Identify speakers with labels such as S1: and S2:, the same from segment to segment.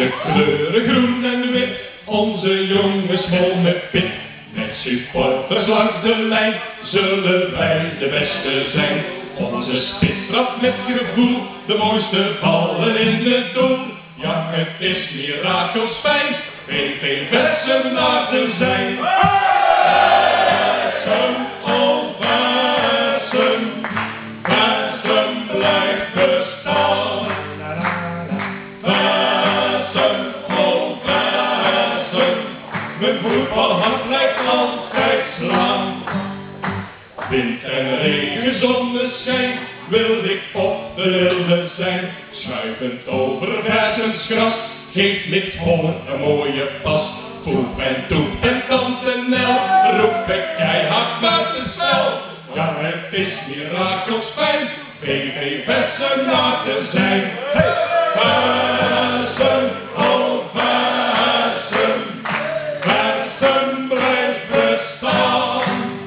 S1: de kleuren groen en wit, onze jongens vol met pit. Met supporters langs de lijn zullen wij de beste zijn. Onze spits trapt met gevoel de mooiste ballen in het doel. Ja, het is mirakels fijn, VV Vessenaar te zijn. Vessem, oh Vessem, Vessem blijft bestaan. Vessem, oh Vessem, mijn voetbalhart blijft altijd slaan. Wind en regen, zonneschijn, wil ik op de wilde zijn. Schuivend over Vessems gras, geeft niks voor een mooie pas. Poep en toep en tante Nel, roep ik keihard buitenspel. Ja, het is mirakels fijn, VV Vessenaar te zijn. Hey! Vessem, oh Vessem, Vessem blijft bestaan.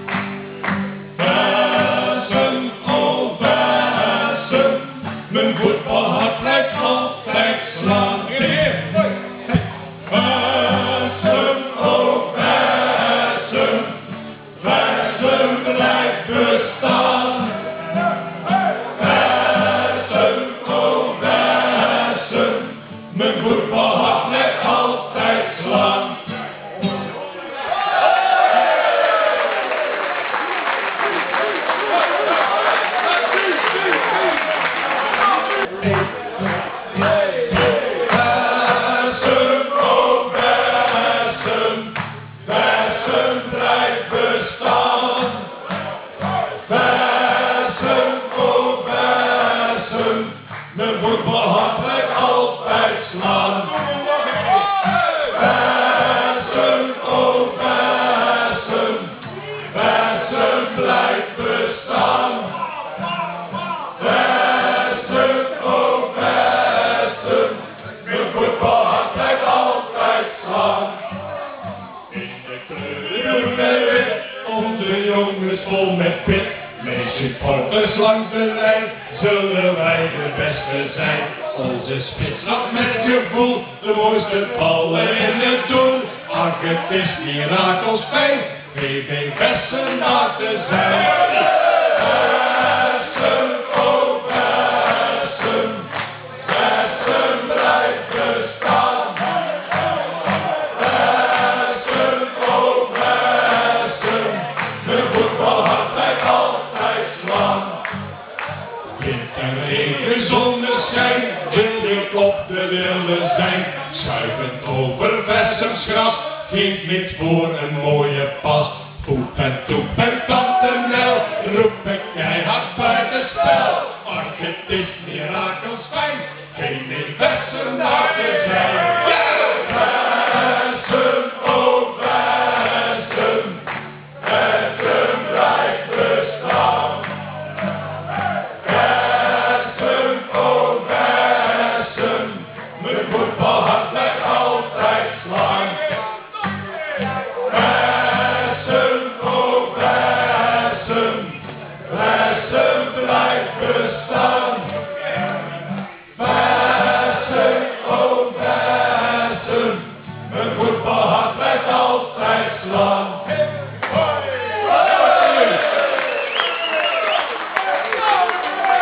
S1: Vessem, oh Vessem, mijn voetbalhart blijft altijd slaan. Vessem, oh Vessem, Vessem blijft bestaan. Vessem, oh Vessem, mijn voetbalhart blijft altijd slaan. Vessem blijft bestaan. Vessem, oh Vessem, mijn voetbalhart blijft altijd slaan. Vessem, oh Vessem, Vessem blijft bestaan. Vessem, oh Vessem, mijn voetbalhart blijft altijd slaan. Groen en wit, onze jongens vol met pit. Met supporters langs de lijn zullen wij de beste zijn. Onze spits trapt met gevoel de mooiste ballen in het doel. Ach, het is mirakels fijn, VV Vessenaar te zijn. Vessem, oh Vessem, Vessem blijft bestaan. Wind en regen, zonneschijn, wil ik op de wilde zijn. Schuivend over Vessems gras, geeft niks voor een mooie pas. Poep en toep en tante Nel, roep ik keihard buitenspel. Ach, het is mirakels fijn, VV Vessenaar.